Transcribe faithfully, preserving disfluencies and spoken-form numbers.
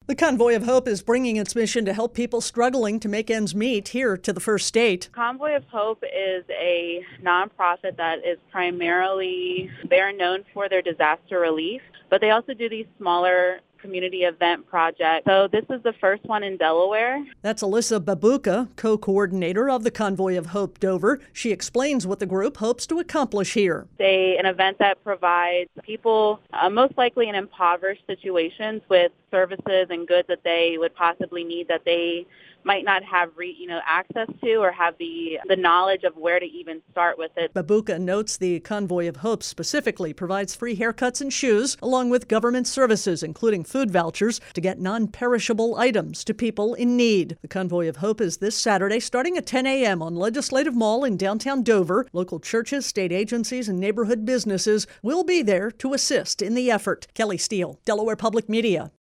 The Convoy of Hope is bringing its mission to help people struggling to make ends meet here to the First State. Convoy of Hope is a nonprofit that is primarily, they're known for their disaster relief, but they also do these smaller community event project. So this is the first one in Delaware. That's Alyssa Babuka, co-coordinator of the Convoy of Hope Dover. She explains what the group hopes to accomplish here. They an event that provides people, uh, most likely in impoverished situations, with services and goods that they would possibly need that they might not have re, you know, access to or have the the knowledge of where to even start with it. Babuka notes the Convoy of Hope specifically provides free haircuts and shoes, along with government services, including food vouchers, to get non-perishable items to people in need. The Convoy of Hope is this Saturday, starting at ten a.m. on Legislative Mall in downtown Dover. Local churches, state agencies, and neighborhood businesses will be there to assist in the effort. Kelly Steele, Delaware Public Media.